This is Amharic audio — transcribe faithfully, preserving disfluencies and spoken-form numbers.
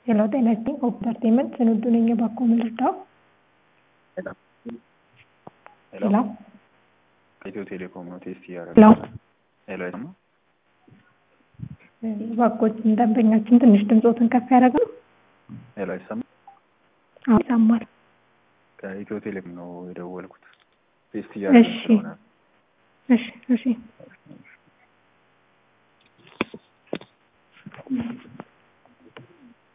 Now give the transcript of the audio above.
ሄሎ ጤና ይስጥልኝ ኦፕተርቴመንት ስንዱ ነኝ ባኮ ምልርዳው ሄሎ ኢትዮ ቴሌኮም ነው ቴስት ያደረገ ሄሎ ሄሎ አይሰማ ባኮች ደንበኛችን ትንሽ ድምጾትን ከፍ ያደርጋሉ ሄሎ አይሰማ አዎ ይሰማል ከኢትዮ ቴሌኮም ነው የደወልኩት ቴስት ያደረገ ነው እሺ እሺ